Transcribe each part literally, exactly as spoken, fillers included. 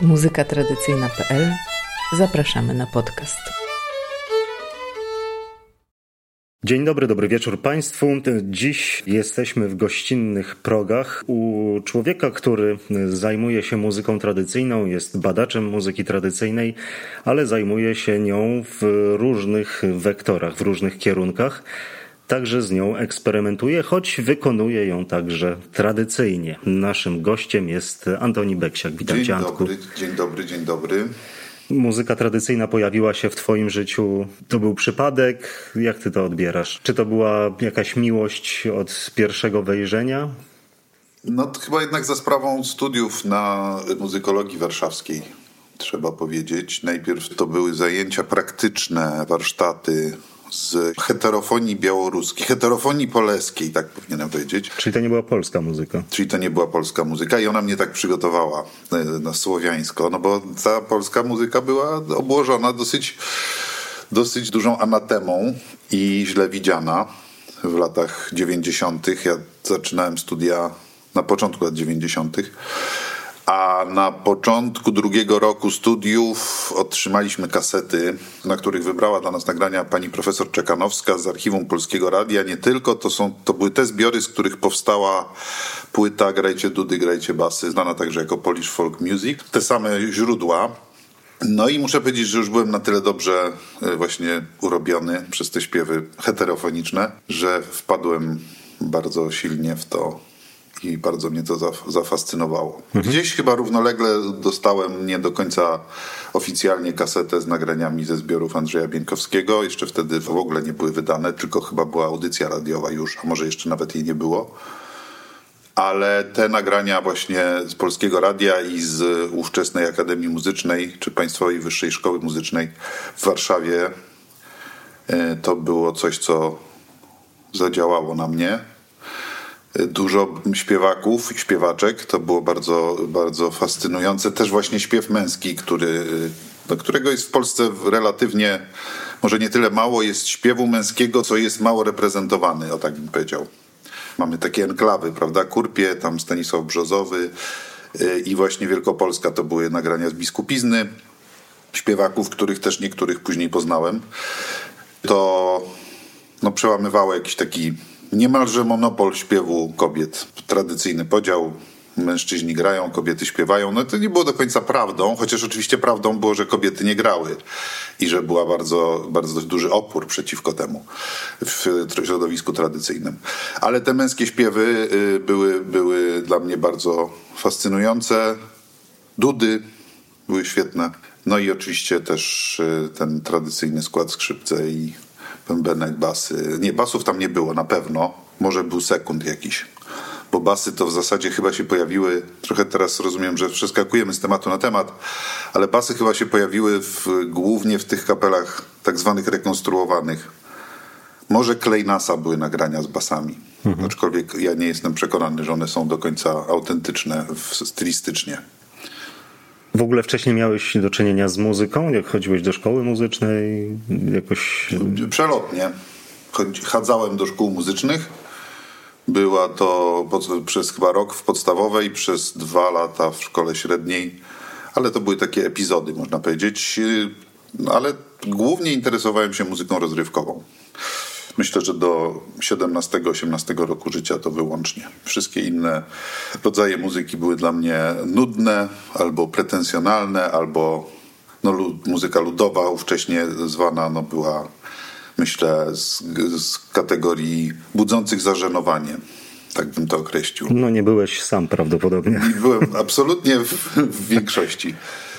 muzyka tradycyjna kropka pe el. Zapraszamy na podcast. Dzień dobry, dobry wieczór Państwu. Dziś jesteśmy w gościnnych progach u człowieka, który zajmuje się muzyką tradycyjną, jest badaczem muzyki tradycyjnej, ale zajmuje się nią w różnych wektorach, w różnych kierunkach. Także z nią eksperymentuje, choć wykonuje ją także tradycyjnie. Naszym gościem jest Antoni Beksiak. Witam Cię, Cię, Antku. Dobry, dzień dobry, dzień dobry. Muzyka tradycyjna pojawiła się w Twoim życiu. To był przypadek? Jak Ty to odbierasz? Czy to była jakaś miłość od pierwszego wejrzenia? No to chyba jednak za sprawą studiów na muzykologii warszawskiej, trzeba powiedzieć. Najpierw to były zajęcia praktyczne, warsztaty z heterofonii białoruskiej, heterofonii poleskiej, tak powinienem powiedzieć. Czyli to nie była polska muzyka? Czyli to nie była polska muzyka i ona mnie tak przygotowała na słowiańsko, no bo ta polska muzyka była obłożona dosyć, dosyć dużą anatemą i źle widziana w latach dziewięćdziesiątych. Ja zaczynałem studia na początku lat dziewięćdziesiątych. A na początku drugiego roku studiów otrzymaliśmy kasety, na których wybrała dla nas nagrania pani profesor Czekanowska z Archiwum Polskiego Radia. Nie tylko, to, są, to były te zbiory, z których powstała płyta Grajcie dudy, grajcie basy, znana także jako Polish Folk Music. Te same źródła. No i muszę powiedzieć, że już byłem na tyle dobrze właśnie urobiony przez te śpiewy heterofoniczne, że wpadłem bardzo silnie w to. I bardzo mnie to zafascynowało. Gdzieś chyba równolegle dostałem nie do końca oficjalnie kasetę z nagraniami ze zbiorów Andrzeja Bieńkowskiego. Jeszcze wtedy w ogóle nie były wydane, tylko chyba była audycja radiowa już, a może jeszcze nawet jej nie było. Ale te nagrania właśnie z Polskiego Radia i z ówczesnej Akademii Muzycznej, czy Państwowej Wyższej Szkoły Muzycznej w Warszawie, to było coś, co zadziałało na mnie. Dużo śpiewaków i śpiewaczek, to było bardzo, bardzo fascynujące. Też właśnie śpiew męski, który, no, którego jest w Polsce relatywnie, może nie tyle mało jest śpiewu męskiego, co jest mało reprezentowany, o tak bym powiedział. Mamy takie enklawy, prawda? Kurpie, tam Stanisław Brzozowy i właśnie Wielkopolska to były nagrania z biskupizny śpiewaków, których też niektórych później poznałem. To no, przełamywało jakiś taki niemalże monopol śpiewu kobiet. Tradycyjny podział. Mężczyźni grają, kobiety śpiewają. No to nie było do końca prawdą, chociaż oczywiście prawdą było, że kobiety nie grały i że była bardzo, bardzo duży opór przeciwko temu w środowisku tradycyjnym. Ale te męskie śpiewy były, były dla mnie bardzo fascynujące. Dudy były świetne. No i oczywiście też ten tradycyjny skład skrzypce i bębenek, basy. Nie, basów tam nie było na pewno. Może był sekund jakiś. Bo basy to w zasadzie chyba się pojawiły, trochę teraz rozumiem, że przeskakujemy z tematu na temat, ale basy chyba się pojawiły w, głównie w tych kapelach tak zwanych rekonstruowanych. Może Klejnasa były nagrania z basami. Mhm. Aczkolwiek ja nie jestem przekonany, że one są do końca autentyczne w, stylistycznie. W ogóle wcześniej miałeś do czynienia z muzyką? Jak chodziłeś do szkoły muzycznej? Jakoś... Przelotnie. Chadzałem do szkół muzycznych. Była to przez chyba rok w podstawowej, przez dwa lata w szkole średniej. Ale to były takie epizody, można powiedzieć. No, ale głównie interesowałem się muzyką rozrywkową. Myślę, że do siedemnastego osiemnastego roku życia to wyłącznie. Wszystkie inne rodzaje muzyki były dla mnie nudne, albo pretensjonalne, albo no, lud, muzyka ludowa, ówcześnie zwana, no, była, myślę, z, z kategorii budzących zażenowanie. Tak bym to określił. No nie byłeś sam prawdopodobnie. Nie byłem absolutnie w, w większości.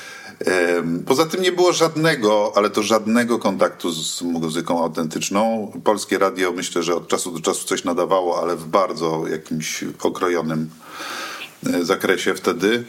Poza tym nie było żadnego, ale to żadnego kontaktu z muzyką autentyczną. Polskie radio, myślę, że od czasu do czasu coś nadawało, ale w bardzo jakimś okrojonym zakresie wtedy.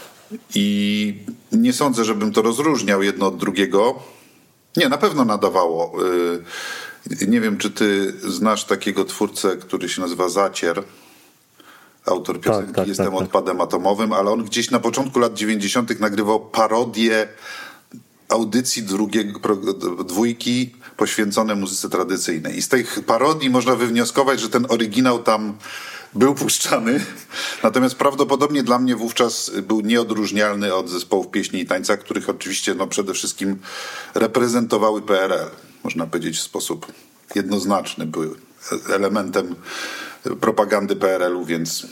I nie sądzę, żebym to rozróżniał jedno od drugiego. Nie, na pewno nadawało. Nie wiem, czy ty znasz takiego twórcę, który się nazywa Zacier. Autor piosenki tak, tak, Jestem tak, odpadem tak. atomowym, ale on gdzieś na początku lat dziewięćdziesiątych nagrywał parodię audycji drugiego, dwójki poświęcone muzyce tradycyjnej. I z tej parodii można wywnioskować, że ten oryginał tam był puszczany. Natomiast prawdopodobnie dla mnie wówczas był nieodróżnialny od zespołów pieśni i tańca, których oczywiście no, przede wszystkim reprezentowały P R L. Można powiedzieć w sposób jednoznaczny. Były elementem propagandy P R L-u, więc,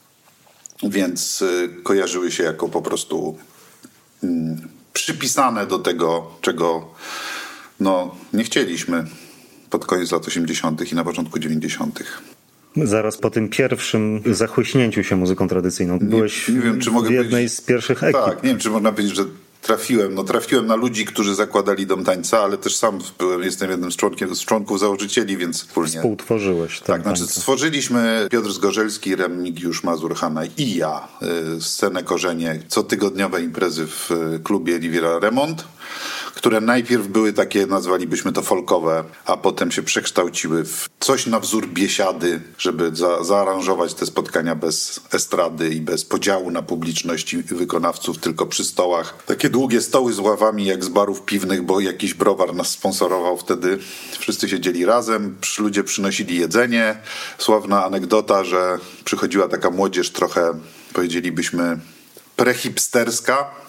więc kojarzyły się jako po prostu mm, przypisane do tego, czego no, nie chcieliśmy pod koniec lat osiemdziesiątych i na początku dziewięćdziesiątych. Zaraz po tym pierwszym zachłyśnięciu się muzyką tradycyjną byłeś nie, nie wiem, czy mogę w jednej z pierwszych ekip. Tak, nie wiem, czy można powiedzieć, że trafiłem. No, trafiłem na ludzi, którzy zakładali Dom Tańca, ale też sam byłem, jestem jednym z, członkiem, z członków założycieli, więc wspólnie... Współtworzyłeś. Tak, znaczy tańca. stworzyliśmy Piotr Zgorzelski, Remigiusz Mazur-Hanna i ja scenę Korzenie, cotygodniowe imprezy w klubie Riviera Remont, które najpierw były takie, nazwalibyśmy to folkowe, a potem się przekształciły w coś na wzór biesiady, żeby za, zaaranżować te spotkania bez estrady i bez podziału na publiczność i wykonawców, tylko przy stołach. Takie długie stoły z ławami jak z barów piwnych, bo jakiś browar nas sponsorował wtedy. Wszyscy siedzieli razem, ludzie przynosili jedzenie. Sławna anegdota, że przychodziła taka młodzież trochę, powiedzielibyśmy, prehipsterska.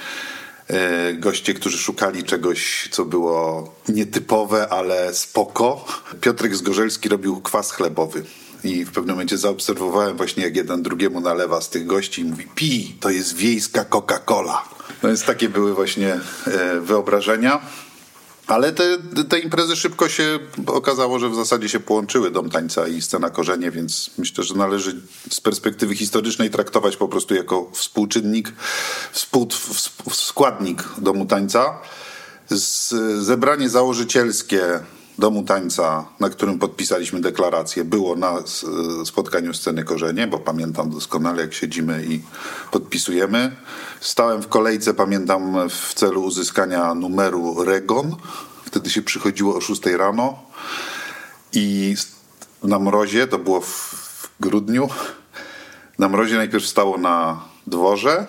Goście, którzy szukali czegoś, co było nietypowe, ale spoko. Piotrek Zgorzelski robił kwas chlebowy. I w pewnym momencie zaobserwowałem właśnie, jak jeden drugiemu nalewa z tych gości i mówi: pij, to jest wiejska Coca-Cola. No więc takie były właśnie wyobrażenia. Ale te, te imprezy szybko się okazało, że w zasadzie się połączyły, Dom Tańca i Scena Korzenie, więc myślę, że należy z perspektywy historycznej traktować po prostu jako współczynnik, współ, składnik Domu Tańca. Z, zebranie założycielskie Domu Tańca, na którym podpisaliśmy deklarację, było na spotkaniu Sceny Korzenie, bo pamiętam doskonale, jak siedzimy i podpisujemy. Stałem w kolejce, pamiętam, w celu uzyskania numeru Regon. Wtedy się przychodziło o szóstej rano i na mrozie, to było w grudniu, na mrozie najpierw stało na dworze,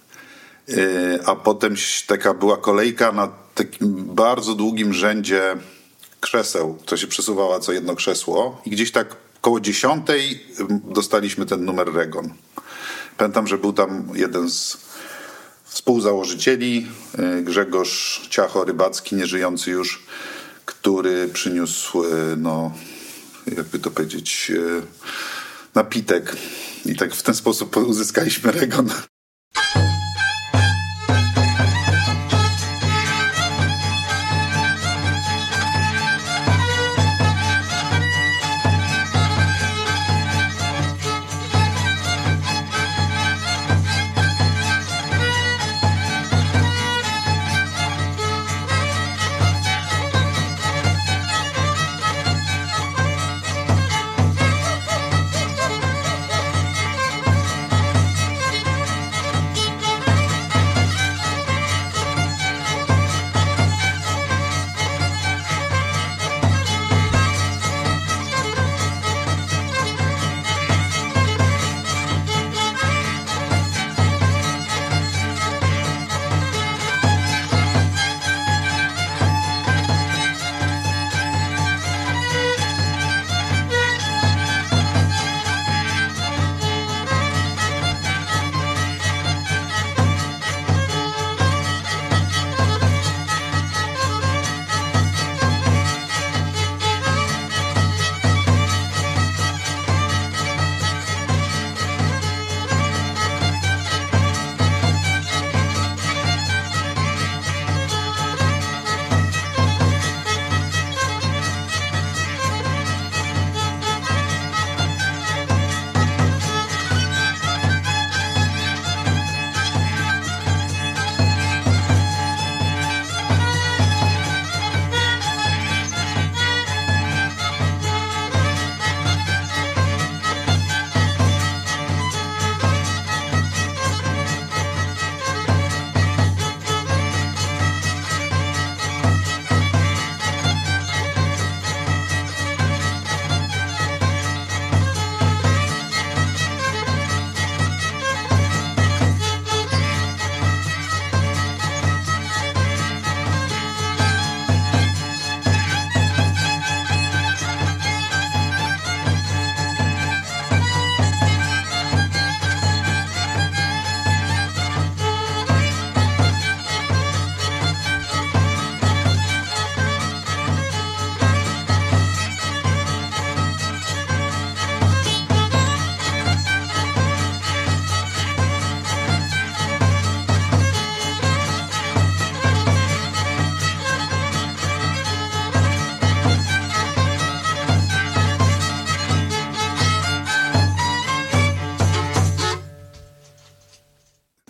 a potem taka była kolejka na takim bardzo długim rzędzie krzeseł, co się przesuwała co jedno krzesło i gdzieś tak koło dziesiątej dostaliśmy ten numer Regon. Pamiętam, że był tam jeden z współzałożycieli, Grzegorz Ciacho-Rybacki, nieżyjący już, który przyniósł, no, jakby to powiedzieć, napitek i tak w ten sposób uzyskaliśmy Regon.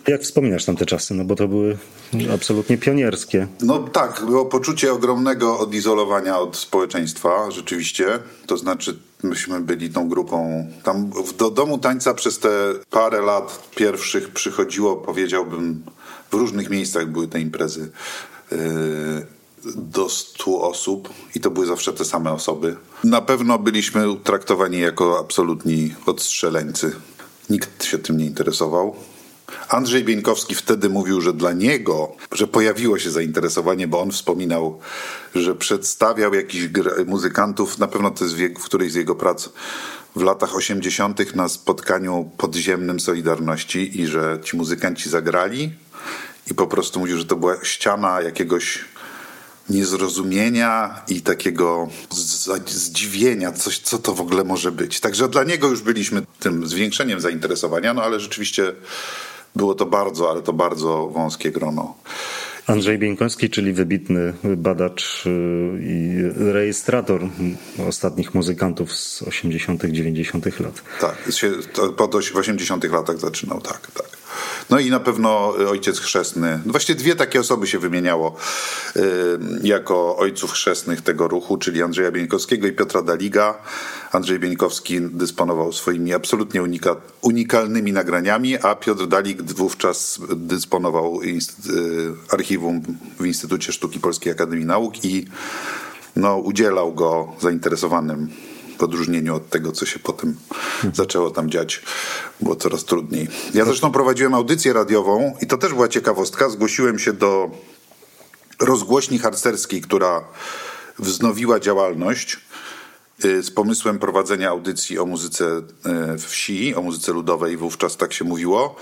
Jak wspominasz tamte czasy? No bo to były absolutnie pionierskie. No tak, było poczucie ogromnego odizolowania od społeczeństwa, rzeczywiście. To znaczy myśmy byli tą grupą. Tam do domu tańca przez te parę lat pierwszych przychodziło, powiedziałbym, w różnych miejscach były te imprezy, yy, do stu osób i to były zawsze te same osoby. Na pewno byliśmy traktowani jako absolutni odstrzeleńcy. Nikt się tym nie interesował. Andrzej Bieńkowski wtedy mówił, że dla niego, że pojawiło się zainteresowanie, bo on wspominał, że przedstawiał jakichś muzykantów, na pewno to jest wiek, w którejś z jego prac, w latach osiemdziesiątych na spotkaniu podziemnym Solidarności i że ci muzykanci zagrali i po prostu mówił, że to była ściana jakiegoś niezrozumienia i takiego zdziwienia, coś, co to w ogóle może być. Także dla niego już byliśmy tym zwiększeniem zainteresowania, no ale rzeczywiście było to bardzo, ale to bardzo wąskie grono. Andrzej Bieńkowski, czyli wybitny badacz i rejestrator ostatnich muzykantów z osiemdziesiątych, dziewięćdziesiątych lat. Tak, w osiemdziesiątych latach zaczynał, tak, tak. No i na pewno ojciec chrzestny. Właściwie dwie takie osoby się wymieniało y, jako ojców chrzestnych tego ruchu, czyli Andrzeja Bieńkowskiego i Piotra Daliga. Andrzej Bieńkowski dysponował swoimi absolutnie unika, unikalnymi nagraniami, a Piotr Dalig wówczas dysponował inst- y, archiwum w Instytucie Sztuki Polskiej Akademii Nauk i no, udzielał go zainteresowanym, w odróżnieniu od tego, co się potem hmm. zaczęło tam dziać. Było coraz trudniej. Ja zresztą prowadziłem audycję radiową i to też była ciekawostka. Zgłosiłem się do rozgłośni harcerskiej, która wznowiła działalność z pomysłem prowadzenia audycji o muzyce wsi, o muzyce ludowej, wówczas tak się mówiło.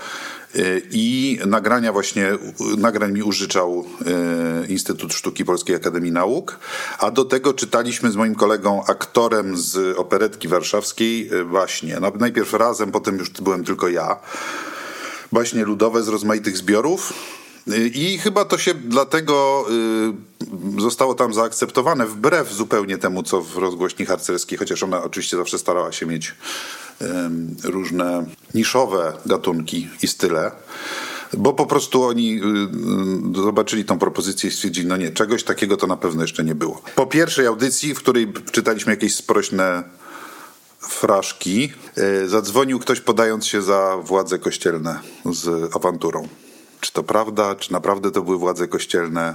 I nagrania właśnie, nagrań mi użyczał Instytut Sztuki Polskiej Akademii Nauk, a do tego czytaliśmy z moim kolegą, aktorem z Operetki Warszawskiej, baśnie. Najpierw razem, potem już byłem tylko ja. Baśnie ludowe z rozmaitych zbiorów. I chyba to się dlatego y, zostało tam zaakceptowane, wbrew zupełnie temu, co w rozgłośni harcerskiej, chociaż ona oczywiście zawsze starała się mieć y, różne niszowe gatunki i style, bo po prostu oni y, zobaczyli tą propozycję i stwierdzili, no nie, czegoś takiego to na pewno jeszcze nie było. Po pierwszej audycji, w której czytaliśmy jakieś sprośne fraszki, y, zadzwonił ktoś podając się za władze kościelne z awanturą. Czy to prawda? Czy naprawdę to były władze kościelne?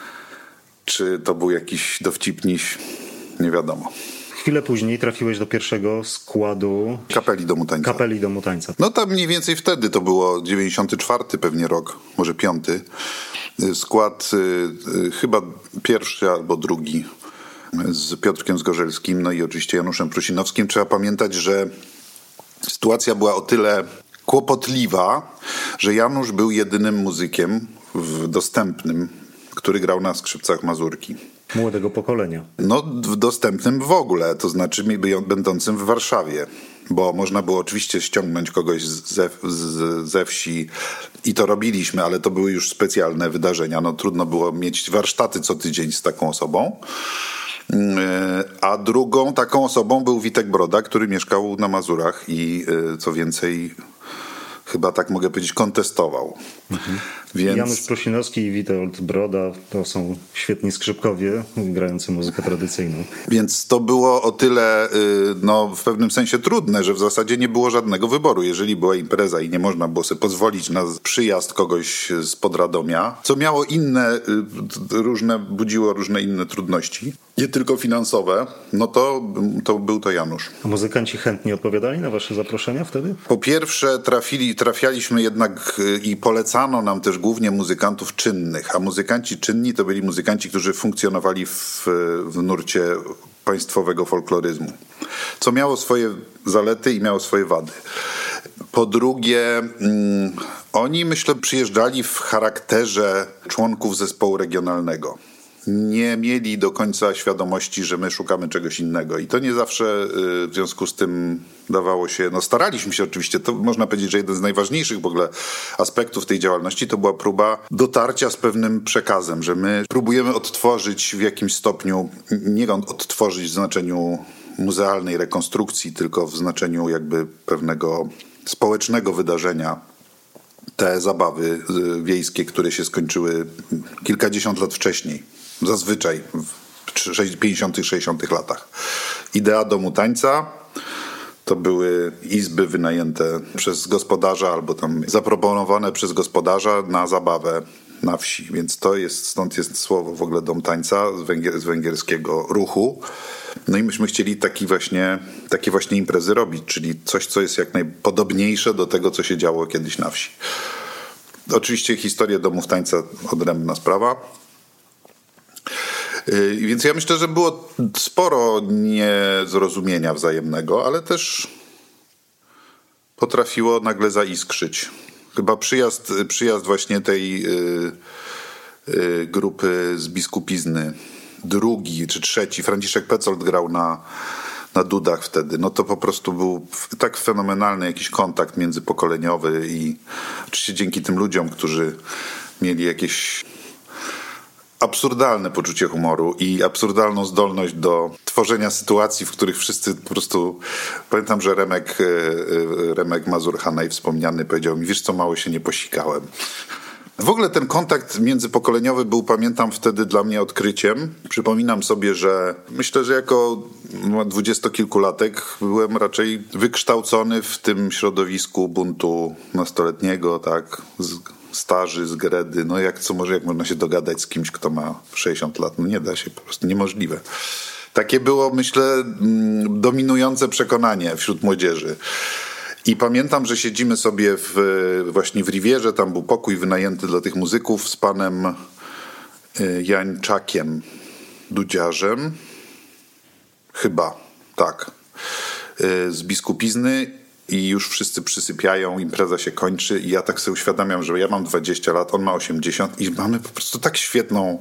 Czy to był jakiś dowcipniś? Nie wiadomo. Chwilę później trafiłeś do pierwszego składu Kapeli Domu Tańca. Kapeli Domu Tańca. No tam mniej więcej wtedy to było dziewięćdziesiąty czwarty pewnie rok, może piąty. Skład y, chyba pierwszy albo drugi z Piotrkiem Zgorzelskim, no i oczywiście Januszem Prusinowskim. Trzeba pamiętać, że sytuacja była o tyle kłopotliwa, że Janusz był jedynym muzykiem w dostępnym, który grał na skrzypcach mazurki. Młodego pokolenia. No, w dostępnym w ogóle, to znaczy będącym w Warszawie, bo można było oczywiście ściągnąć kogoś ze, z, ze wsi i to robiliśmy, ale to były już specjalne wydarzenia. No, trudno było mieć warsztaty co tydzień z taką osobą. A drugą taką osobą był Witek Broda, który mieszkał na Mazurach i co więcej, chyba tak mogę powiedzieć, kontestował. Mhm. Więc... Janusz Prusinowski i Witold Broda to są świetni skrzypkowie grający muzykę tradycyjną. Więc to było o tyle no, w pewnym sensie trudne, że w zasadzie nie było żadnego wyboru. Jeżeli była impreza i nie można było sobie pozwolić na przyjazd kogoś spod Radomia, co miało inne, różne, budziło różne inne trudności, nie tylko finansowe, no to, to był to Janusz. A muzykanci chętnie odpowiadali na wasze zaproszenia wtedy? Po pierwsze trafili, trafialiśmy jednak i polecano nam też głównie muzykantów czynnych, a muzykanci czynni to byli muzykanci, którzy funkcjonowali w, w nurcie państwowego folkloryzmu, co miało swoje zalety i miało swoje wady. Po drugie, mm, oni myślę przyjeżdżali w charakterze członków zespołu regionalnego. Nie mieli do końca świadomości, że my szukamy czegoś innego i to nie zawsze w związku z tym dawało się, no staraliśmy się oczywiście, to można powiedzieć, że jeden z najważniejszych w ogóle aspektów tej działalności to była próba dotarcia z pewnym przekazem, że my próbujemy odtworzyć w jakimś stopniu, nie odtworzyć w znaczeniu muzealnej rekonstrukcji, tylko w znaczeniu jakby pewnego społecznego wydarzenia te zabawy wiejskie, które się skończyły kilkadziesiąt lat wcześniej. Zazwyczaj w pięćdziesiątych, sześćdziesiątych latach. Idea domu tańca to były izby wynajęte przez gospodarza albo tam zaproponowane przez gospodarza na zabawę na wsi. Więc to jest, stąd jest słowo w ogóle dom tańca z, węgier, z węgierskiego ruchu. No i myśmy chcieli taki właśnie, takie właśnie imprezy robić, czyli coś, co jest jak najpodobniejsze do tego, co się działo kiedyś na wsi. Oczywiście historia domów tańca odrębna sprawa. Yy, więc ja myślę, że było sporo niezrozumienia wzajemnego, ale też potrafiło nagle zaiskrzyć. Chyba przyjazd, przyjazd właśnie tej yy, yy, grupy z Biskupizny, drugi czy trzeci, Franciszek Petzold grał na, na dudach wtedy, no to po prostu był tak fenomenalny jakiś kontakt międzypokoleniowy i oczywiście dzięki tym ludziom, którzy mieli jakieś absurdalne poczucie humoru i absurdalną zdolność do tworzenia sytuacji, w których wszyscy po prostu... Pamiętam, że Remek, Remek Mazur-Hanaj wspomniany powiedział mi, wiesz co, mało się nie posikałem. W ogóle ten kontakt międzypokoleniowy był, pamiętam, wtedy dla mnie odkryciem. Przypominam sobie, że myślę, że jako dwudziestokilkulatek byłem raczej wykształcony w tym środowisku buntu nastoletniego, tak, z starzy, z gredy. No jak co może, jak można się dogadać z kimś, kto ma sześćdziesiąt lat? No nie da się, po prostu niemożliwe. Takie było, myślę, dominujące przekonanie wśród młodzieży. I pamiętam, że siedzimy sobie w, właśnie w Rivierze, tam był pokój wynajęty dla tych muzyków z panem Jańczakiem, dudziarzem, chyba, tak, z Biskupizny i już wszyscy przysypiają, impreza się kończy i ja tak sobie uświadamiam, że ja mam dwadzieścia lat, on ma osiemdziesiąt i mamy po prostu tak świetną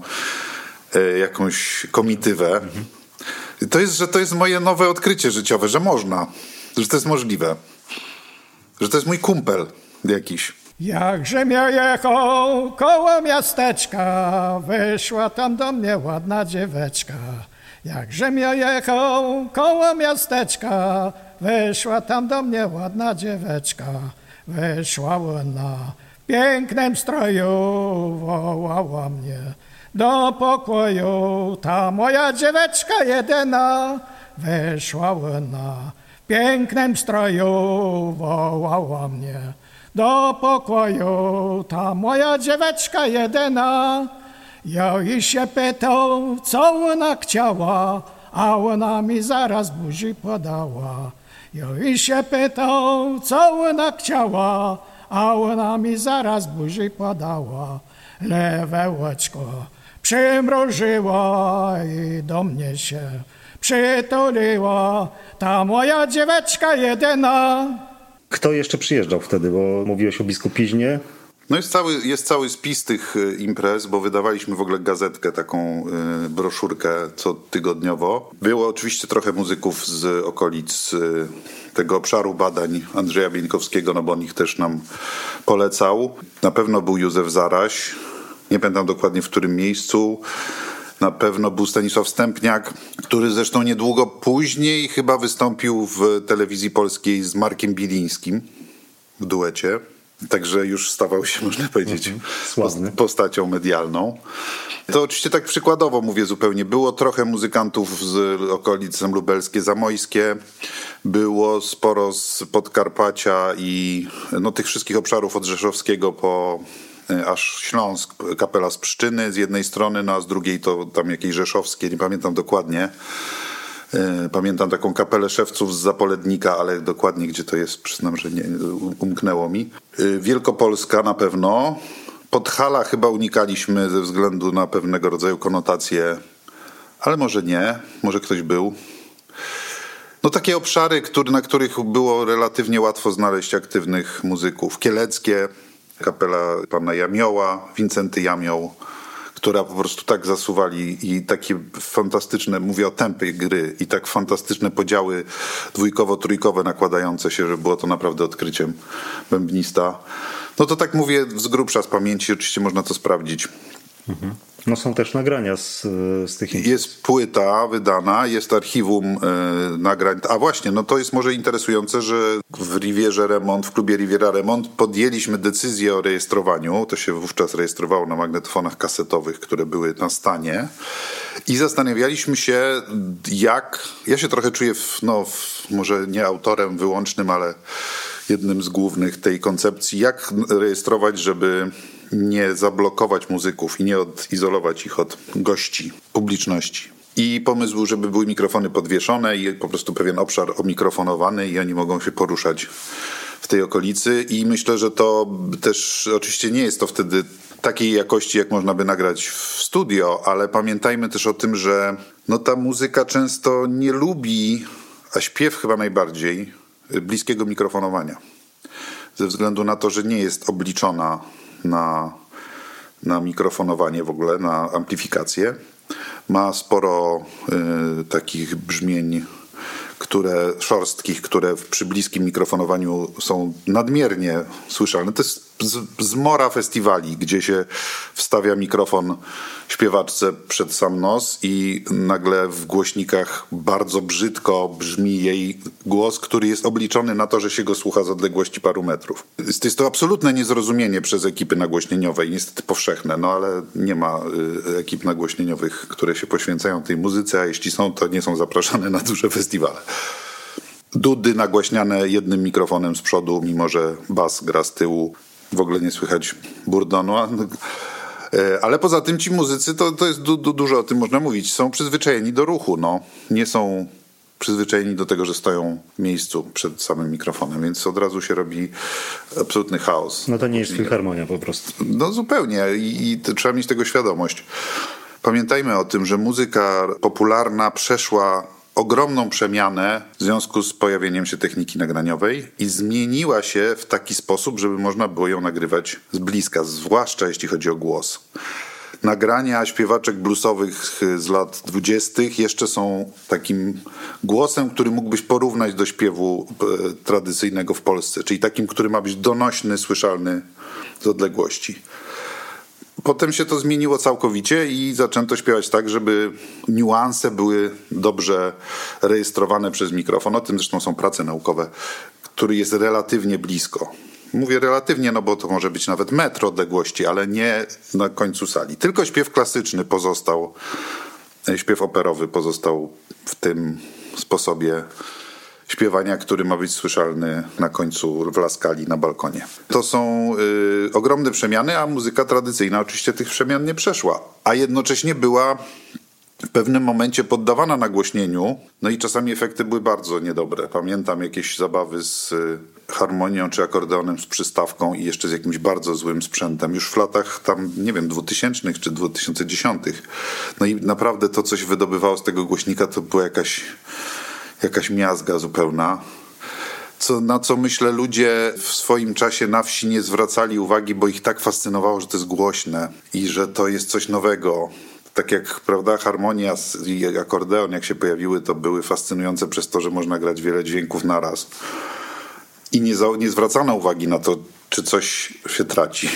jakąś komitywę. Mhm. To jest, że to jest moje nowe odkrycie życiowe, że można, że to jest możliwe. Że to jest mój kumpel jakiś. Jakżem ja jechał koło miasteczka, wyszła tam do mnie ładna dzieweczka. Jakżem ja jechał koło miasteczka, wyszła tam do mnie ładna dzieweczka. Wyszła ona w pięknym stroju, wołała mnie do pokoju. Ta moja dzieweczka jedyna, wyszła ona w pięknym stroju, wołała mnie do pokoju. Ta moja dzieweczka jedyna. Ja jej się pytał, co ona chciała, a ona mi zaraz buzi podała. Ja jej się pytał, co ona chciała, a ona mi zaraz buzi podała. Lewe łeczko przymrużyła i do mnie się przytuliła. Ta moja dzieweczka jedyna. Kto jeszcze przyjeżdżał wtedy, bo mówiłeś o Biskupiźnie? No jest cały, jest cały spis tych imprez, bo wydawaliśmy w ogóle gazetkę, taką y, broszurkę cotygodniowo. Było oczywiście trochę muzyków z okolic y, tego obszaru badań Andrzeja Bieńkowskiego, no bo on ich też nam polecał. Na pewno był Józef Zaraś, nie pamiętam dokładnie w którym miejscu. Na pewno był Stanisław Stępniak, który zresztą niedługo później chyba wystąpił w telewizji polskiej z Markiem Bilińskim w duecie. Także już stawał się, można powiedzieć, Sławny. postacią medialną. To oczywiście tak przykładowo mówię zupełnie. Było trochę muzykantów z okolic lubelskie, zamojskie. Było sporo z Podkarpacia i no, tych wszystkich obszarów od Rzeszowskiego po aż Śląsk, kapela z Pszczyny z jednej strony, no a z drugiej to tam jakieś rzeszowskie, nie pamiętam dokładnie. Pamiętam taką kapelę Szewców z Zapolednika, ale dokładnie gdzie to jest, przyznam, że nie, umknęło mi. Wielkopolska na pewno. Podhala chyba unikaliśmy ze względu na pewnego rodzaju konotacje, ale może nie, może ktoś był. No takie obszary, który, na których było relatywnie łatwo znaleźć aktywnych muzyków. Kieleckie, kapela pana Jamioła, Wincenty Jamioł, która po prostu tak zasuwali i takie fantastyczne, mówię o tempie gry, i tak fantastyczne podziały dwójkowo-trójkowe nakładające się, że było to naprawdę odkryciem bębnista. No to tak mówię z grubsza z pamięci, oczywiście można to sprawdzić. Mhm. No są też nagrania z, z tych imprez. Jest płyta wydana, jest archiwum e, nagrań. A właśnie, no to jest może interesujące, że w Rivierze Remont, w klubie Riviera Remont podjęliśmy decyzję o rejestrowaniu. To się wówczas rejestrowało na magnetofonach kasetowych, które były na stanie. I zastanawialiśmy się, jak... Ja się trochę czuję, w, no, w, może nie autorem wyłącznym, ale jednym z głównych tej koncepcji, jak rejestrować, żeby nie zablokować muzyków i nie odizolować ich od gości, publiczności. I pomysł był, żeby były mikrofony podwieszone i po prostu pewien obszar omikrofonowany i oni mogą się poruszać w tej okolicy. I myślę, że to też, oczywiście nie jest to wtedy takiej jakości, jak można by nagrać w studio, ale pamiętajmy też o tym, że no ta muzyka często nie lubi, a śpiew chyba najbardziej, bliskiego mikrofonowania. Ze względu na to, że nie jest obliczona na, na mikrofonowanie w ogóle, na amplifikację. Ma sporo y, takich brzmień, które, szorstkich, które przy bliskim mikrofonowaniu są nadmiernie słyszalne. To jest zmora festiwali, gdzie się wstawia mikrofon śpiewaczce przed sam nos i nagle w głośnikach bardzo brzydko brzmi jej głos, który jest obliczony na to, że się go słucha z odległości paru metrów. Jest to absolutne niezrozumienie przez ekipy nagłośnieniowe i niestety powszechne, no ale nie ma y, ekip nagłośnieniowych, które się poświęcają tej muzyce, a jeśli są, to nie są zapraszane na duże festiwale. Dudy nagłaśniane jednym mikrofonem z przodu, mimo że bas gra z tyłu, w ogóle nie słychać burdonu. Ale poza tym ci muzycy, to, to jest du, du, dużo o tym można mówić, są przyzwyczajeni do ruchu, no. Nie są przyzwyczajeni do tego, że stoją w miejscu przed samym mikrofonem, więc od razu się robi absolutny chaos. No to nie jest filharmonia po prostu. No zupełnie i, i trzeba mieć tego świadomość. Pamiętajmy o tym, że muzyka popularna przeszła ogromną przemianę w związku z pojawieniem się techniki nagraniowej i zmieniła się w taki sposób, żeby można było ją nagrywać z bliska, zwłaszcza jeśli chodzi o głos. Nagrania śpiewaczek bluesowych z lat dwudziestych jeszcze są takim głosem, który mógłbyś porównać do śpiewu tradycyjnego w Polsce, czyli takim, który ma być donośny, słyszalny z odległości. Potem się to zmieniło całkowicie i zaczęto śpiewać tak, żeby niuanse były dobrze rejestrowane przez mikrofon. O tym zresztą są prace naukowe, który jest relatywnie blisko. Mówię relatywnie, no bo to może być nawet metr odległości, ale nie na końcu sali. Tylko śpiew klasyczny pozostał, śpiew operowy pozostał w tym sposobie śpiewania, który ma być słyszalny na końcu w laskali na balkonie. To są y, ogromne przemiany, a muzyka tradycyjna oczywiście tych przemian nie przeszła. A jednocześnie była w pewnym momencie poddawana nagłośnieniu, no i czasami efekty były bardzo niedobre. Pamiętam jakieś zabawy z y, harmonią czy akordeonem z przystawką i jeszcze z jakimś bardzo złym sprzętem. Już w latach tam, nie wiem, dwutysięcznych czy dwa tysiące dziesiątych. No i naprawdę to, co się wydobywało z tego głośnika, to była jakaś... jakaś miazga zupełna, co, na co myślę ludzie w swoim czasie na wsi nie zwracali uwagi, bo ich tak fascynowało, że to jest głośne i że to jest coś nowego. Tak jak, prawda, harmonia i akordeon, jak się pojawiły, to były fascynujące przez to, że można grać wiele dźwięków naraz. I nie, za, nie zwracano uwagi na to, czy coś się traci.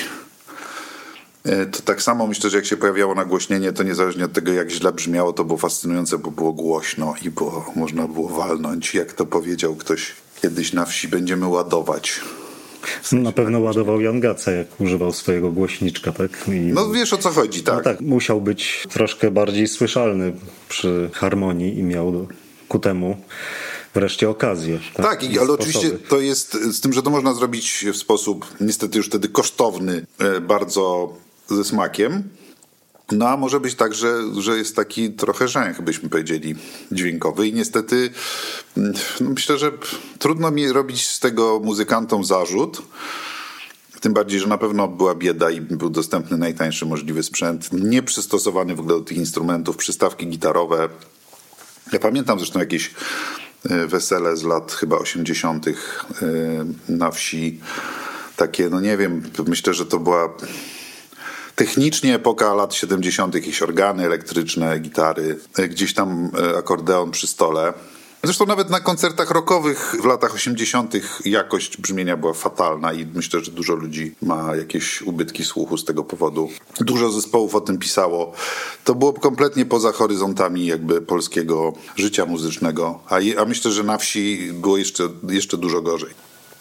To tak samo myślę, że jak się pojawiało nagłośnienie, to niezależnie od tego, jak źle brzmiało, to było fascynujące, bo było głośno i było, można było walnąć. Jak to powiedział ktoś kiedyś na wsi, będziemy ładować. W sensie na pewno ładował Jan Gaca, jak używał swojego głośniczka, tak? I... No wiesz, o co chodzi, tak? No tak, musiał być troszkę bardziej słyszalny przy harmonii i miał ku temu wreszcie okazję. Tak, tak i, ale oczywiście to jest, z tym, że to można zrobić w sposób niestety już wtedy kosztowny, bardzo ze smakiem. No a może być tak, że, że jest taki trochę rzęch, byśmy powiedzieli, dźwiękowy i niestety no myślę, że trudno mi robić z tego muzykantom zarzut. Tym bardziej, że na pewno była bieda i był dostępny najtańszy możliwy sprzęt, nieprzystosowany w ogóle do tych instrumentów, przystawki gitarowe. Ja pamiętam zresztą jakieś wesele z lat chyba osiemdziesiątych na wsi. Takie, no nie wiem, myślę, że to była technicznie epoka lat siedemdziesiątych. Jakieś organy elektryczne, gitary, gdzieś tam akordeon przy stole. Zresztą nawet na koncertach rockowych w latach osiemdziesiątych jakość brzmienia była fatalna i myślę, że dużo ludzi ma jakieś ubytki słuchu z tego powodu. Dużo zespołów o tym pisało. To było kompletnie poza horyzontami jakby polskiego życia muzycznego, a, je, a myślę, że na wsi było jeszcze, jeszcze dużo gorzej.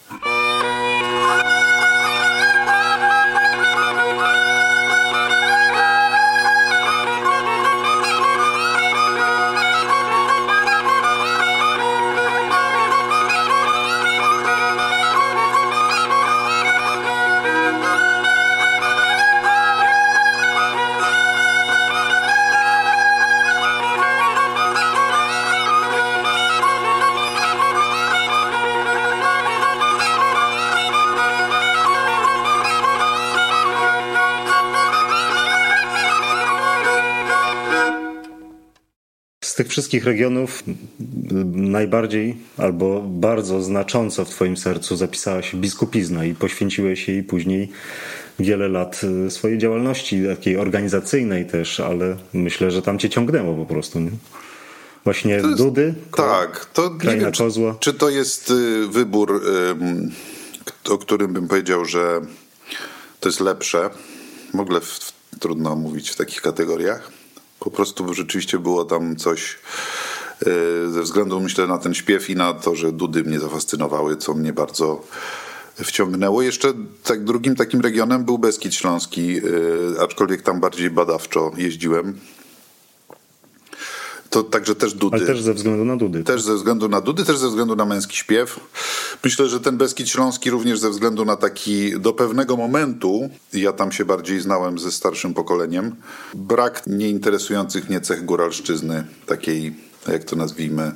Z tych wszystkich regionów najbardziej albo bardzo znacząco w twoim sercu zapisała się biskupizna i poświęciłeś jej później wiele lat swojej działalności, takiej organizacyjnej też, ale myślę, że tam cię ciągnęło po prostu, nie? Właśnie jest, Dudy, ko- tak, to nie wiem, czy, czy to jest wybór, o którym bym powiedział, że to jest lepsze. W ogóle w, w, trudno mówić w takich kategoriach. Po prostu rzeczywiście było tam coś yy, ze względu, myślę, na ten śpiew i na to, że Dudy mnie zafascynowały, co mnie bardzo wciągnęło. Jeszcze tak, drugim takim regionem był Beskid Śląski, yy, aczkolwiek tam bardziej badawczo jeździłem. To także też Dudy. Ale też ze względu na Dudy. Też ze względu na Dudy, też ze względu na męski śpiew. Myślę, że ten Beskid Śląski również ze względu na taki do pewnego momentu, ja tam się bardziej znałem ze starszym pokoleniem, brak nieinteresujących mnie cech góralszczyzny, takiej, jak to nazwijmy,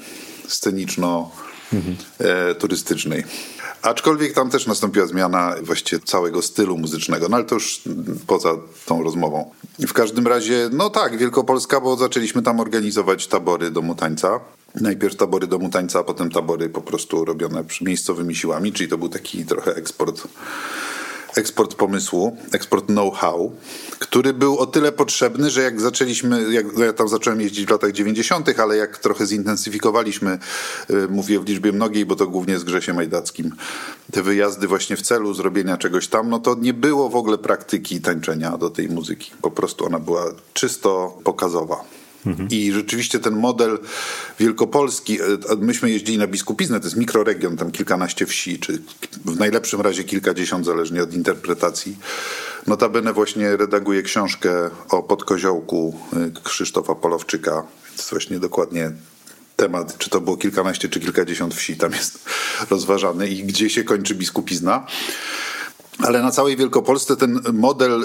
sceniczno-turystycznej. Mhm. Aczkolwiek tam też nastąpiła zmiana właściwie całego stylu muzycznego, no ale to już poza tą rozmową. W każdym razie, no tak, Wielkopolska, bo zaczęliśmy tam organizować tabory domu tańca. Najpierw tabory domu tańca, a potem tabory po prostu robione miejscowymi siłami, czyli to był taki trochę eksport, eksport pomysłu, eksport know-how, który był o tyle potrzebny, że jak zaczęliśmy, jak ja tam zacząłem jeździć w latach dziewięćdziesiątych, ale jak trochę zintensyfikowaliśmy, mówię w liczbie mnogiej, bo to głównie z Grzesiem Ajdackim, te wyjazdy właśnie w celu zrobienia czegoś tam, no to nie było w ogóle praktyki tańczenia do tej muzyki. Po prostu ona była czysto pokazowa. Mhm. I rzeczywiście ten model wielkopolski, myśmy jeździli na Biskupiznę, to jest mikroregion, tam kilkanaście wsi, czy w najlepszym razie kilkadziesiąt, zależnie od interpretacji. Notabene właśnie redaguję książkę o Podkoziołku Krzysztofa Polowczyka, więc właśnie dokładnie temat, czy to było kilkanaście, czy kilkadziesiąt wsi, tam jest rozważany i gdzie się kończy Biskupizna. Ale na całej Wielkopolsce ten model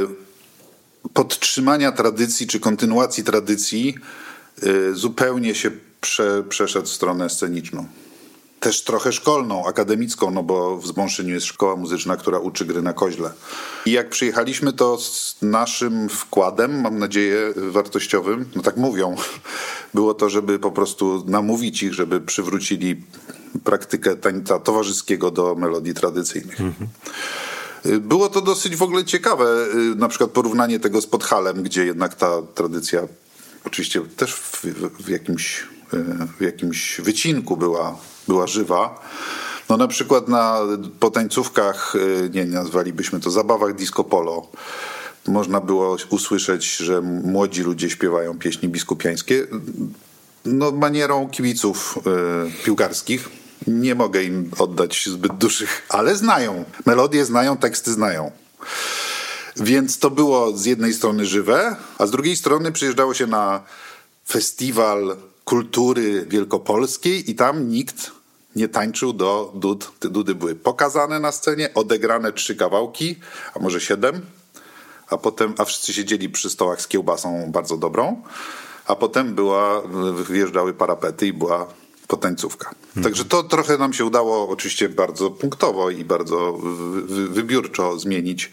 podtrzymania tradycji czy kontynuacji tradycji y, zupełnie się prze, przeszedł w stronę sceniczną. Też trochę szkolną, akademicką, no bo w Zbąszyniu jest szkoła muzyczna, która uczy gry na koźle. I jak przyjechaliśmy, to z naszym wkładem, mam nadzieję, wartościowym, no tak mówią, było to, żeby po prostu namówić ich, żeby przywrócili praktykę tańca towarzyskiego do melodii tradycyjnych. Mhm. Było to dosyć w ogóle ciekawe, na przykład porównanie tego z Podhalem, gdzie jednak ta tradycja oczywiście też w, w, jakimś, w jakimś wycinku była, była żywa. No na przykład na potańcówkach, nie, nie nazwalibyśmy to zabawach disco polo, można było usłyszeć, że młodzi ludzie śpiewają pieśni biskupiańskie, no manierą kibiców y, piłkarskich. Nie mogę im oddać zbyt dużych, ale znają. Melodie znają, teksty znają. Więc to było z jednej strony żywe, a z drugiej strony przyjeżdżało się na festiwal kultury wielkopolskiej i tam nikt nie tańczył do dud. Te dudy były pokazane na scenie, odegrane trzy kawałki, a może siedem, a potem, a wszyscy siedzieli przy stołach z kiełbasą bardzo dobrą, a potem była, wjeżdżały parapety i była potańcówka. Hmm. Także to trochę nam się udało oczywiście bardzo punktowo i bardzo wy, wybiórczo zmienić.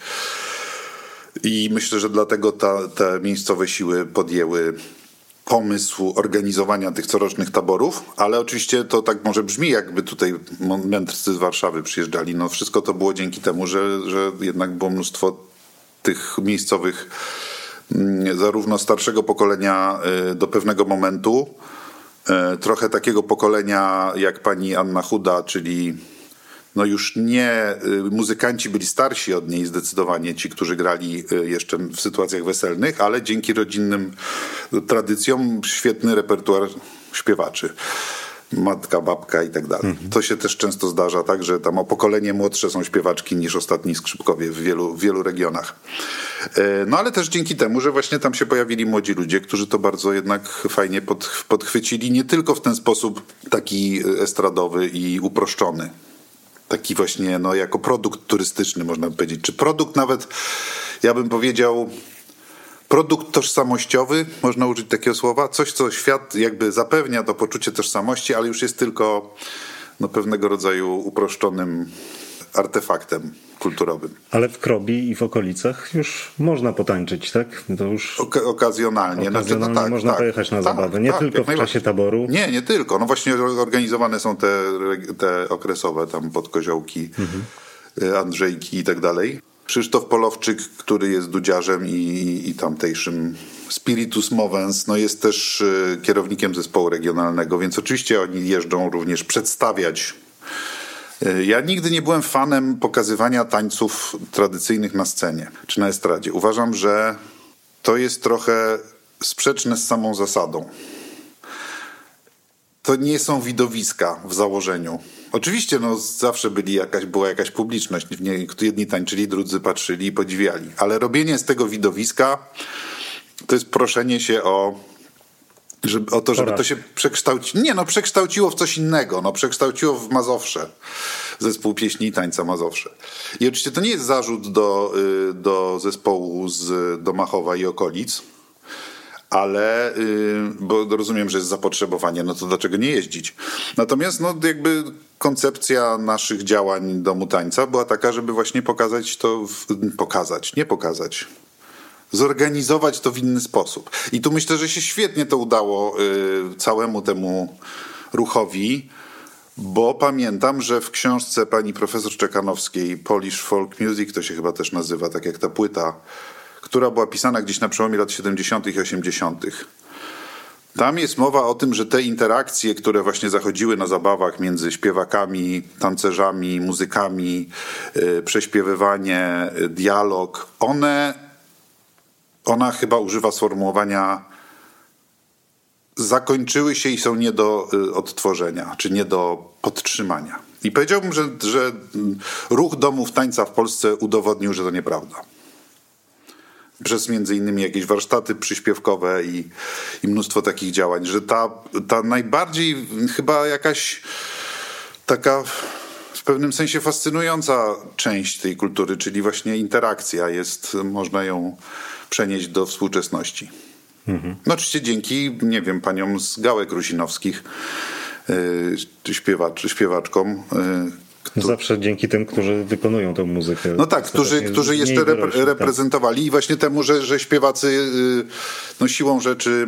I myślę, że dlatego ta, te miejscowe siły podjęły pomysł organizowania tych corocznych taborów, ale oczywiście to tak może brzmi, jakby tutaj mędrcy z Warszawy przyjeżdżali. No wszystko to było dzięki temu, że, że jednak było mnóstwo tych miejscowych, zarówno starszego pokolenia do pewnego momentu, trochę takiego pokolenia jak pani Anna Chuda, czyli no już nie, muzykanci byli starsi od niej zdecydowanie, ci, którzy grali jeszcze w sytuacjach weselnych, ale dzięki rodzinnym tradycjom świetny repertuar śpiewaczy. Matka, babka i tak dalej. Mhm. To się też często zdarza, tak, że tam o pokolenie młodsze są śpiewaczki niż ostatni skrzypkowie w wielu, w wielu regionach. No ale też dzięki temu, że właśnie tam się pojawili młodzi ludzie, którzy to bardzo jednak fajnie pod, podchwycili, nie tylko w ten sposób taki estradowy i uproszczony. Taki właśnie, no jako produkt turystyczny można by powiedzieć. Czy produkt nawet, ja bym powiedział, produkt tożsamościowy, można użyć takiego słowa. Coś, co świat jakby zapewnia to poczucie tożsamości, ale już jest tylko no, pewnego rodzaju uproszczonym artefaktem kulturowym. Ale w Krobi i w okolicach już można potańczyć, tak? To już Oka- okazjonalnie. okazjonalnie znaczy, no tak, można tak, pojechać na tak, zabawę. Nie tak, tylko w czasie taboru. Nie, nie tylko. No właśnie organizowane są te, te okresowe tam podkoziołki, mhm. Andrzejki i tak dalej. Krzysztof Polowczyk, który jest dudziarzem i, i tamtejszym Spiritus Movens, no jest też kierownikiem zespołu regionalnego, więc oczywiście oni jeżdżą również przedstawiać. Ja nigdy nie byłem fanem pokazywania tańców tradycyjnych na scenie czy na estradzie. Uważam, że to jest trochę sprzeczne z samą zasadą. To nie są widowiska w założeniu. Oczywiście no, zawsze byli jakaś, była jakaś publiczność. Jedni tańczyli, drudzy patrzyli i podziwiali. Ale robienie z tego widowiska to jest proszenie się o, żeby, o to, żeby to się przekształciło. Nie, no przekształciło w coś innego. No, przekształciło w Mazowsze. Zespół pieśni i tańca Mazowsze. I oczywiście to nie jest zarzut do, do zespołu z Domachowa i okolic, ale, bo rozumiem, że jest zapotrzebowanie, no to dlaczego nie jeździć? Natomiast no jakby koncepcja naszych działań Domu Tańca była taka, żeby właśnie pokazać to, w, pokazać, nie pokazać, zorganizować to w inny sposób. I tu myślę, że się świetnie to udało y, całemu temu ruchowi, bo pamiętam, że w książce pani profesor Czekanowskiej Polish Folk Music, to się chyba też nazywa, tak jak ta płyta, która była pisana gdzieś na przełomie lat siedemdziesiątych i osiemdziesiątych. Tam jest mowa o tym, że te interakcje, które właśnie zachodziły na zabawach między śpiewakami, tancerzami, muzykami, yy, prześpiewywanie, yy, dialog, one, ona chyba używa sformułowania zakończyły się i są nie do yy, odtworzenia, czy nie do podtrzymania. I powiedziałbym, że, że ruch domów tańca w Polsce udowodnił, że to nieprawda. Przez między innymi jakieś warsztaty przyśpiewkowe i, i mnóstwo takich działań, że ta, ta najbardziej chyba jakaś taka w pewnym sensie fascynująca część tej kultury, czyli właśnie interakcja jest, można ją przenieść do współczesności. Mhm. No oczywiście dzięki, nie wiem, paniom z gałek rusinowskich, yy, śpiewacz, śpiewaczkom, yy, Kto... Zawsze dzięki tym, którzy wykonują tę muzykę. No tak, którzy, którzy jeszcze repre- reprezentowali i właśnie temu, że, że śpiewacy no siłą rzeczy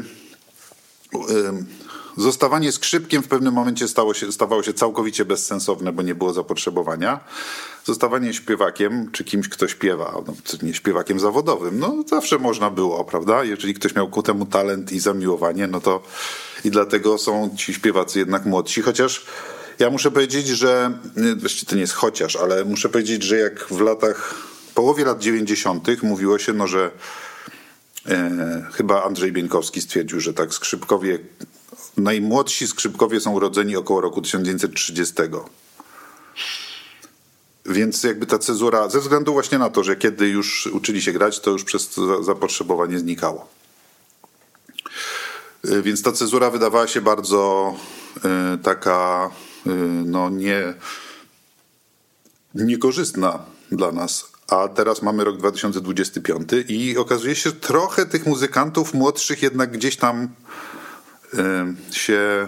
zostawanie skrzypkiem w pewnym momencie stało się, stawało się całkowicie bezsensowne, bo nie było zapotrzebowania. Zostawanie śpiewakiem, czy kimś, kto śpiewa, no, nie śpiewakiem zawodowym, no zawsze można było, prawda? Jeżeli ktoś miał ku temu talent i zamiłowanie, no to i dlatego są ci śpiewacy jednak młodsi, chociaż ja muszę powiedzieć, że, właściwie to nie jest chociaż, ale muszę powiedzieć, że jak w latach, połowie lat dziewięćdziesiątych mówiło się, no że e, chyba Andrzej Bieńkowski stwierdził, że tak skrzypkowie, najmłodsi skrzypkowie są urodzeni około roku tysiąc dziewięćset trzydziestego. Więc jakby ta cezura, ze względu właśnie na to, że kiedy już uczyli się grać, to już przez to zapotrzebowanie znikało. E, więc ta cezura wydawała się bardzo e, taka no nie niekorzystna dla nas. A teraz mamy rok dwa tysiące dwudziesty piąty i okazuje się, że trochę tych muzykantów młodszych jednak gdzieś tam y, się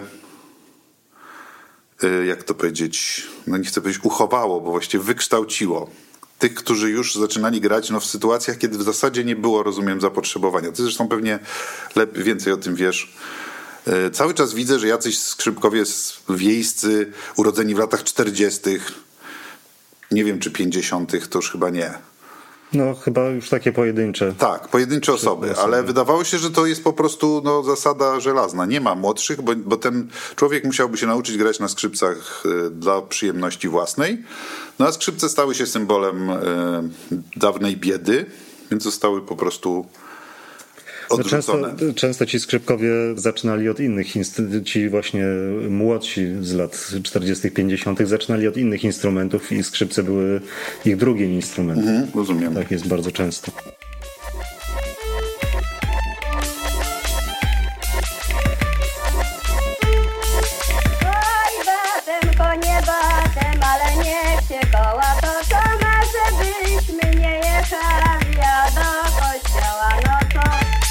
y, jak to powiedzieć, no nie chcę powiedzieć uchowało, bo właściwie wykształciło. Tych, którzy już zaczynali grać no w sytuacjach, kiedy w zasadzie nie było, rozumiem, zapotrzebowania. Ty zresztą pewnie lepiej, więcej o tym wiesz. Cały czas widzę, że jacyś skrzypkowie wiejscy, urodzeni w latach czterdziestych, nie wiem czy pięćdziesiątych, to już chyba nie, No chyba już takie pojedyncze. Tak, pojedyncze osoby, osoby, ale wydawało się, że to jest po prostu no, zasada żelazna. Nie ma młodszych, bo, bo ten człowiek musiałby się nauczyć grać na skrzypcach y, dla przyjemności własnej. No a skrzypce stały się symbolem y, dawnej biedy, więc zostały po prostu odrzucone. Często, często ci skrzypkowie zaczynali od innych, ci właśnie młodsi z lat czterdziestych, pięćdziesiątych zaczynali od innych instrumentów i skrzypce były ich drugim instrumentem. Mhm, rozumiem. Tak jest bardzo często. Oj, batem, konie batem, ale niech się koła toczą, a żebyśmy nie jechali, a do kościoła nocą.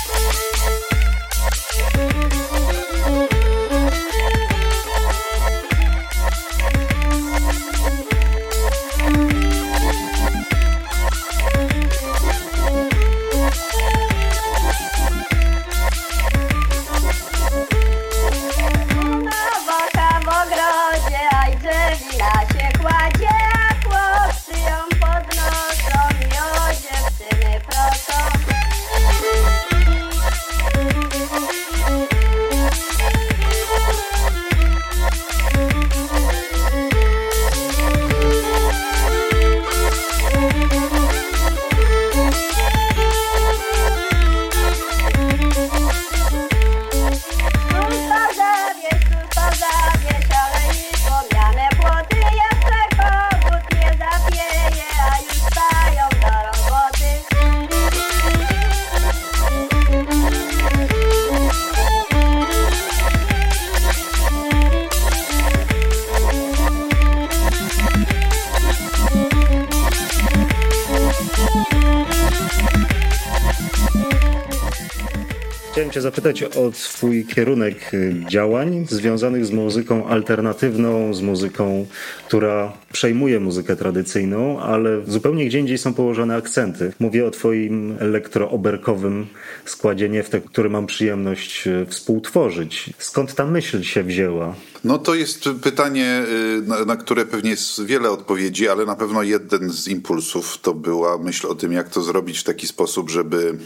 Chciałem cię zapytać o twój kierunek działań związanych z muzyką alternatywną, z muzyką, która przejmuje muzykę tradycyjną, ale zupełnie gdzie indziej są położone akcenty. Mówię o twoim elektrooberkowym składzie Niewte, który mam przyjemność współtworzyć. Skąd ta myśl się wzięła? No to jest pytanie, na, na które pewnie jest wiele odpowiedzi, ale na pewno jeden z impulsów to była myśl o tym, jak to zrobić w taki sposób, żeby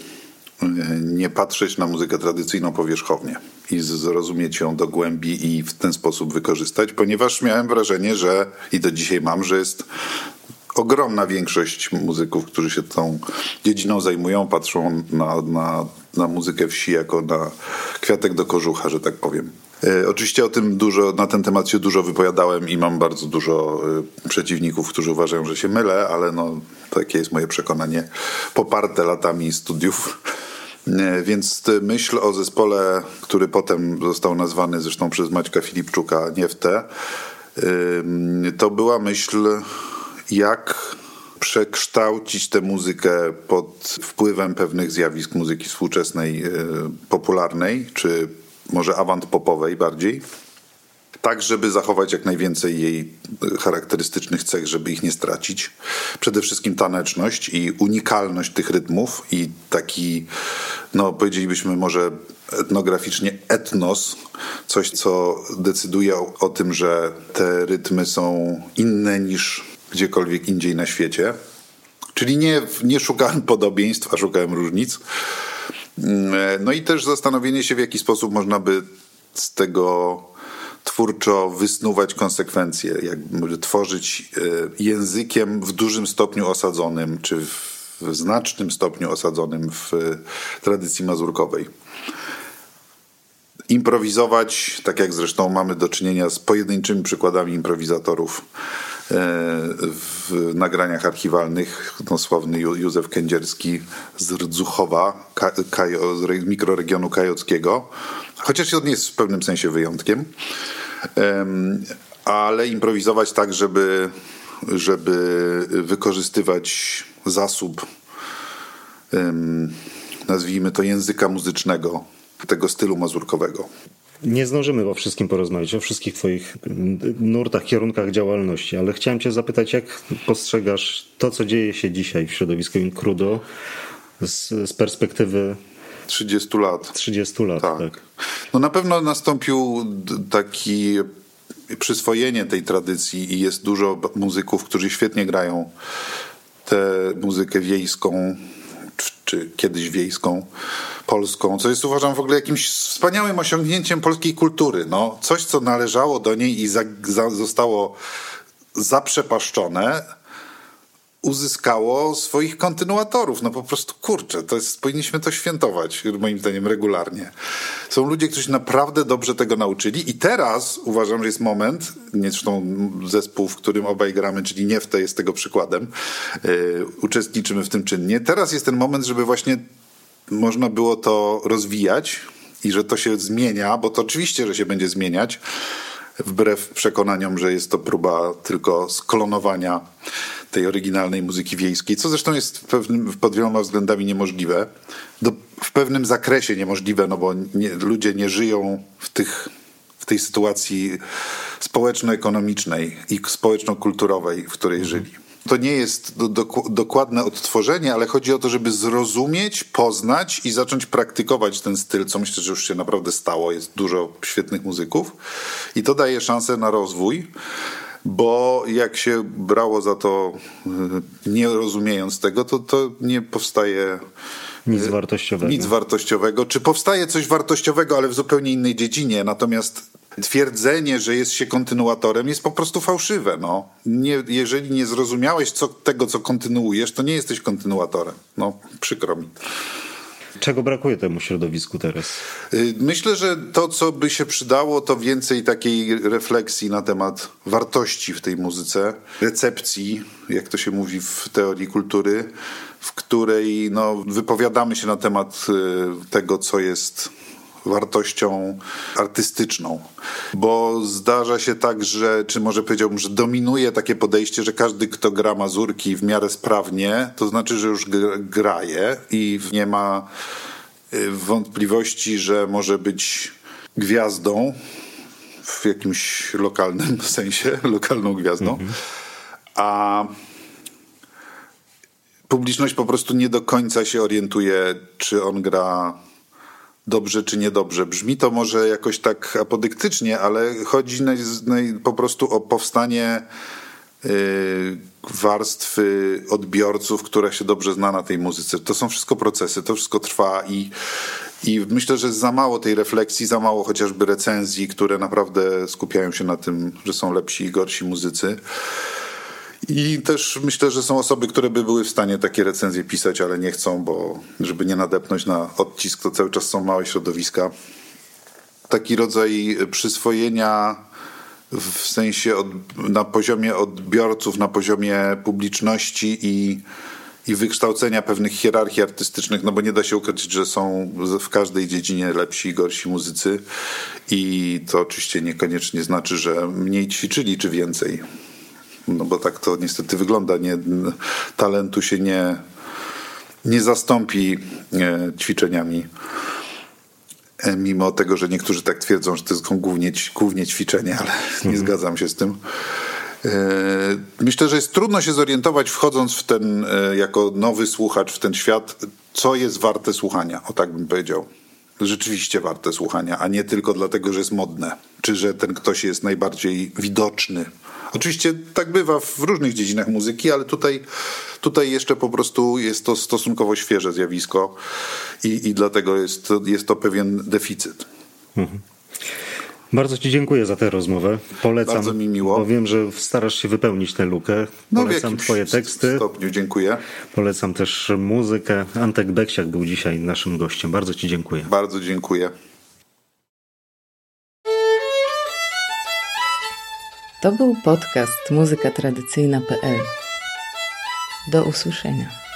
nie patrzeć na muzykę tradycyjną powierzchownie i zrozumieć ją do głębi i w ten sposób wykorzystać, ponieważ miałem wrażenie, że i do dzisiaj mam, że jest ogromna większość muzyków, którzy się tą dziedziną zajmują, patrzą na, na, na muzykę wsi jako na kwiatek do kożucha, że tak powiem. E, oczywiście o tym dużo, na ten temat się dużo wypowiadałem i mam bardzo dużo e, przeciwników, którzy uważają, że się mylę, ale no, takie jest moje przekonanie, poparte latami studiów. E, więc myśl o zespole, który potem został nazwany zresztą przez Maćka Filipczuka Niewte, e, to była myśl, jak przekształcić tę muzykę pod wpływem pewnych zjawisk muzyki współczesnej, e, popularnej, czy może avant-popowej bardziej, tak żeby zachować jak najwięcej jej charakterystycznych cech, żeby ich nie stracić. Przede wszystkim taneczność i unikalność tych rytmów i taki, no powiedzielibyśmy może etnograficznie etnos, coś co decyduje o, o tym, że te rytmy są inne niż gdziekolwiek indziej na świecie. Czyli nie, nie szukałem podobieństw, a szukałem różnic. No i też zastanowienie się, w jaki sposób można by z tego twórczo wysnuwać konsekwencje, jak tworzyć językiem w dużym stopniu osadzonym, czy w znacznym stopniu osadzonym w tradycji mazurkowej. Improwizować, tak jak zresztą mamy do czynienia z pojedynczymi przykładami improwizatorów w nagraniach archiwalnych. No, sławny Józef Kędzierski z Rdzuchowa, Kajo, z mikroregionu kajockiego, chociaż on jest w pewnym sensie wyjątkiem, ale improwizować tak, żeby, żeby wykorzystywać zasób, nazwijmy to, języka muzycznego, tego stylu mazurkowego. Nie zdążymy o wszystkim porozmawiać, o wszystkich twoich nurtach, kierunkach działalności, ale chciałem cię zapytać, jak postrzegasz to, co dzieje się dzisiaj w środowisku Inkrudo z, z perspektywy trzydziestu lat. trzydziestu lat, tak. tak. No na pewno nastąpił taki przyswojenie tej tradycji i jest dużo muzyków, którzy świetnie grają tę muzykę wiejską, czy, czy kiedyś wiejską, polską, co jest uważam w ogóle jakimś wspaniałym osiągnięciem polskiej kultury. No, coś, co należało do niej i za, za, zostało zaprzepaszczone, uzyskało swoich kontynuatorów. No po prostu, kurczę, to jest, powinniśmy to świętować, moim zdaniem, regularnie. Są ludzie, którzy naprawdę dobrze tego nauczyli i teraz uważam, że jest moment, nie zresztą zespół, w którym obaj gramy, czyli Niewte jest tego przykładem, yy, uczestniczymy w tym czynnie. Teraz jest ten moment, żeby właśnie można było to rozwijać i że to się zmienia, bo to oczywiście, że się będzie zmieniać, wbrew przekonaniom, że jest to próba tylko sklonowania tej oryginalnej muzyki wiejskiej, co zresztą jest w pewnym, pod wieloma względami niemożliwe. Do, w pewnym zakresie niemożliwe, no bo nie, ludzie nie żyją w, tych, w tej sytuacji społeczno-ekonomicznej i społeczno-kulturowej, w której mhm. żyli. To nie jest do, do, dokładne odtworzenie, ale chodzi o to, żeby zrozumieć, poznać i zacząć praktykować ten styl, co myślę, że już się naprawdę stało. Jest dużo świetnych muzyków i to daje szansę na rozwój, bo jak się brało za to, nie rozumiejąc tego, to, to nie powstaje nic wartościowego. Nic wartościowego. Czy powstaje coś wartościowego, ale w zupełnie innej dziedzinie, natomiast twierdzenie, że jest się kontynuatorem, jest po prostu fałszywe. No. Nie, jeżeli nie zrozumiałeś co, tego, co kontynuujesz, to nie jesteś kontynuatorem. No, przykro mi. Czego brakuje temu środowisku teraz? Myślę, że to, co by się przydało, to więcej takiej refleksji na temat wartości w tej muzyce, recepcji, jak to się mówi w teorii kultury, w której no, wypowiadamy się na temat tego, co jest wartością artystyczną. Bo zdarza się tak, że, czy może powiedziałbym, że dominuje takie podejście, że każdy, kto gra mazurki w miarę sprawnie, to znaczy, że już gra je i nie ma wątpliwości, że może być gwiazdą w jakimś lokalnym sensie, lokalną gwiazdą, mhm. a publiczność po prostu nie do końca się orientuje, czy on gra dobrze czy niedobrze. Brzmi to może jakoś tak apodyktycznie, ale chodzi naj, naj, po prostu o powstanie yy, warstwy odbiorców, która się dobrze zna na tej muzyce. To są wszystko procesy, to wszystko trwa i, i myślę, że za mało tej refleksji, za mało chociażby recenzji, które naprawdę skupiają się na tym, że są lepsi i gorsi muzycy. I też myślę, że są osoby, które by były w stanie takie recenzje pisać, ale nie chcą, bo żeby nie nadepnąć na odcisk, to cały czas są małe środowiska. Taki rodzaj przyswojenia w sensie od, na poziomie odbiorców, na poziomie publiczności i, i wykształcenia pewnych hierarchii artystycznych, no bo nie da się ukryć, że są w każdej dziedzinie lepsi i gorsi muzycy i to oczywiście niekoniecznie znaczy, że mniej ćwiczyli czy więcej. No bo tak to niestety wygląda. Nie, talentu się nie, nie zastąpi nie, ćwiczeniami. Mimo tego, że niektórzy tak twierdzą, że to jest głównie, głównie ćwiczenie, ale mhm. nie zgadzam się z tym. Myślę, że jest trudno się zorientować, wchodząc w ten, jako nowy słuchacz w ten świat, co jest warte słuchania. O tak bym powiedział. Rzeczywiście warte słuchania, a nie tylko dlatego, że jest modne. Czy że ten ktoś jest najbardziej widoczny. Oczywiście tak bywa w różnych dziedzinach muzyki, ale tutaj, tutaj jeszcze po prostu jest to stosunkowo świeże zjawisko i, i dlatego jest to, jest to pewien deficyt. Mhm. Bardzo Ci dziękuję za tę rozmowę. Polecam, bardzo mi miło. Bo wiem, że starasz się wypełnić tę lukę. No, Polecam Twoje teksty. W stopniu dziękuję. Polecam też muzykę. Antek Beksiak był dzisiaj naszym gościem. Bardzo Ci dziękuję. Bardzo dziękuję. To był podcast muzyka tradycyjna kropka p l. Do usłyszenia.